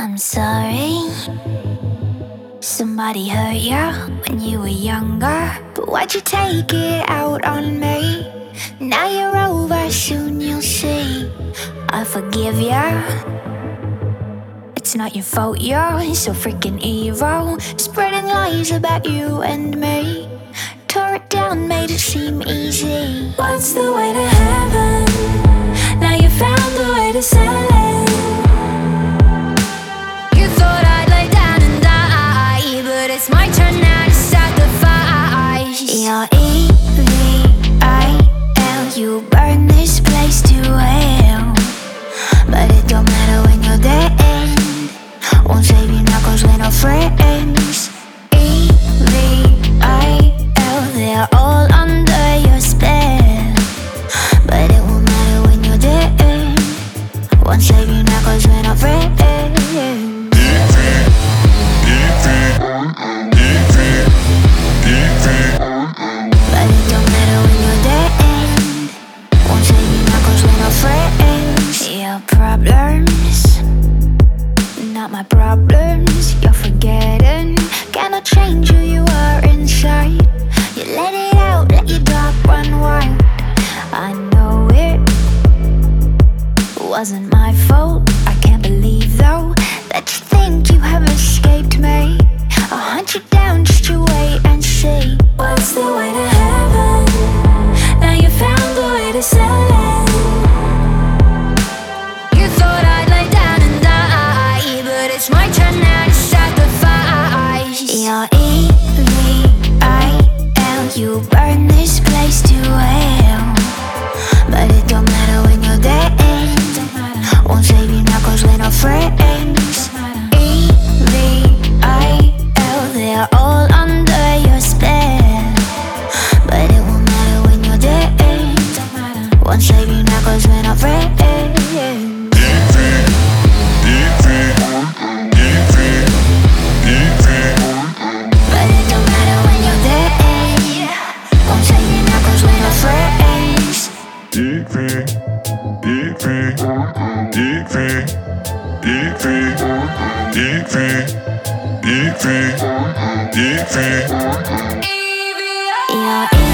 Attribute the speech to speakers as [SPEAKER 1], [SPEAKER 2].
[SPEAKER 1] I'm sorry, somebody hurt ya when you were younger. But why'd you take it out on me? Now you're over, soon you'll see. I forgive ya. It's not your fault, you're so freaking evil, spreading lies about you and me. Tore it down, made it seem easy. What's the way to heaven? Now you found the way to sell it. You thought I'd lay down and die, but it's my turn now to sacrifice. You're EVIL, you burn this place to hell. But it don't matter when you're dead. Won't save you now cause we're not friends. EVIL, they're all under your spell. But it won't matter when you're dead. Won't save you now cause we're not friends. But it don't matter when you're dead. Won't save you now cause we're not friends. Your problems, not my problems. You're forgetting, cannot change who you are inside. You let it out, let your dog run wild. I know it wasn't my fault. I can't believe though that you think you have escaped me. I'll hunt you down just to wait and see. What's the way to heaven? Now you found the way to sell it. You thought I'd lay down and die, but it's my turn now to sacrifice. You're EVIL, you burn this place to hell. But it don't matter when you're dead. Won't save you now cause we're not friends. EVIL, they're all under your spell. But it won't matter when you're dead. Won't save you now cause we're not friends. But it don't matter when you're dead. Won't save you now cause we're not friends. You're